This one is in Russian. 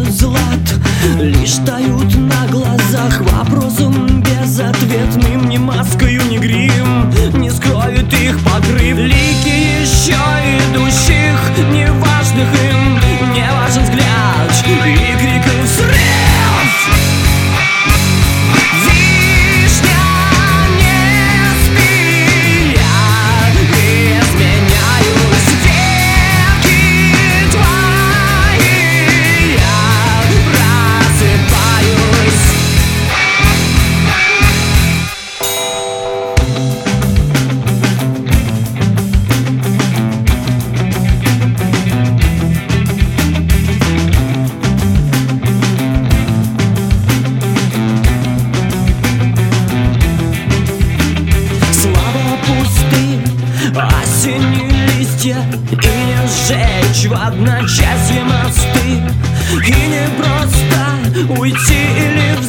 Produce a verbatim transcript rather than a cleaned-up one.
злат лишь тают на глазах. Вопросом безответным ни маскою, ни грим не скроет их покрыв. Лики еще идущих, неважных им, не важен взгляд и крик и взрыв. Осенние листья, и не сжечь в одночасье мосты, и не просто уйти или